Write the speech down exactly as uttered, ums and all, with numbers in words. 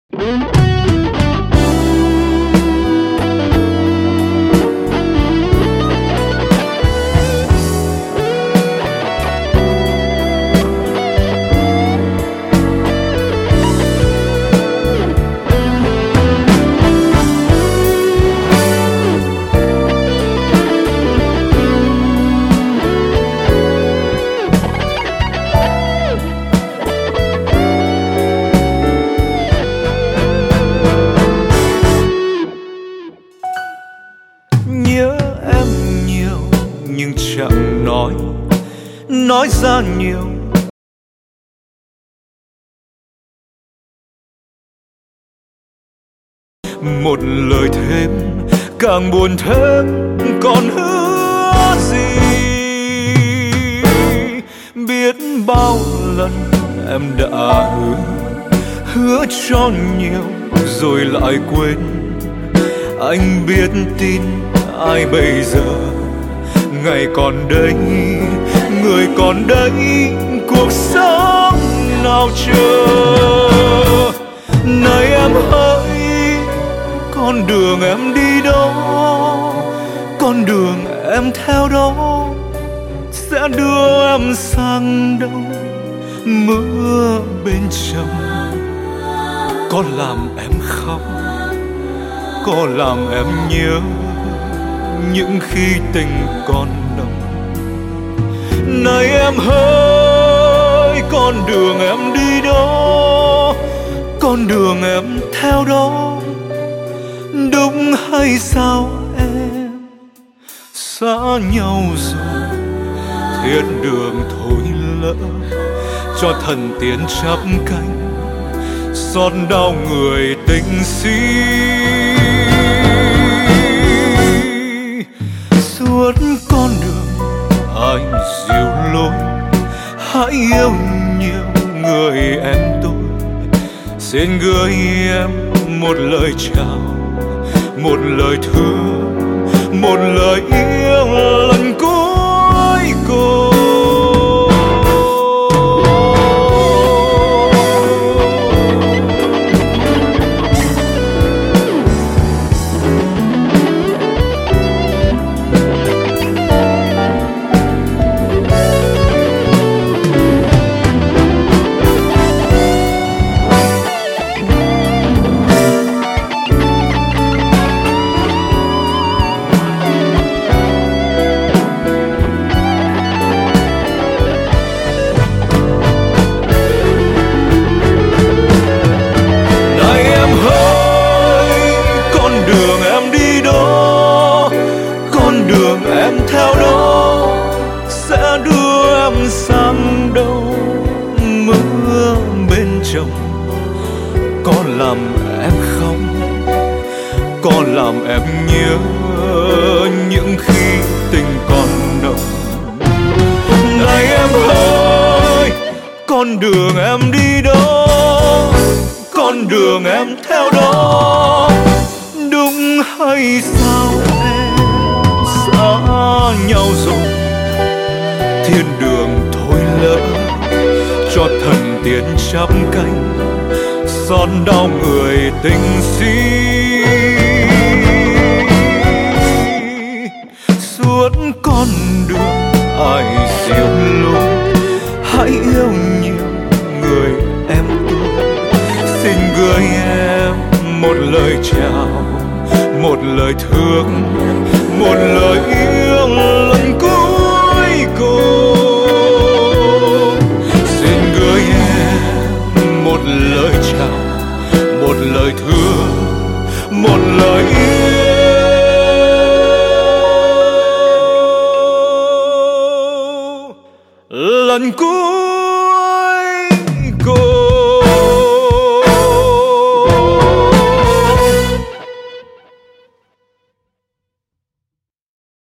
Nói ra nhiều một lời thêm càng buồn thêm còn hứa gì. Biết bao lần em đã hứa hứa cho nhiều rồi lại quên. Anh biết tin ai bây giờ, ngày còn đây người còn đây, cuộc sống nào chờ. Này em hỡi, con đường em đi đâu, con đường em theo đó sẽ đưa em sang đâu. Mưa bên trong có làm em khóc, có làm em nhớ những khi tình còn nồng. Này em hỡi, con đường em đi đó, con đường em theo đó, đúng hay sao em? Xa nhau rồi, thiên đường thôi lỡ, cho thần tiên chắp cánh, xót đau người tình si. Suốt con đường anh dìu lối, hãy yêu nhiều người em tôi. Xin gửi em một lời chào, một lời thương, một lời yêu lần cuối cùng. Theo đó sẽ đưa em sang đâu. Mưa bên trong có làm em khóc, có làm em nhớ những khi tình còn nồng. Này em ơi, con đường em đi đó, con đường em theo đó, đúng hay sao em? Xa nhau rồi, thiên đường thôi lỡ, cho thần tiên chắp cánh, xót đau người tình si. Suốt con đường ai dìu lối, hãy yêu nhiều người em tôi. Xin gửi em một lời chào, một lời thương, một lời yêu lần cuối cùng. Xin gửi em một lời chào, một lời thương, một lời yêu.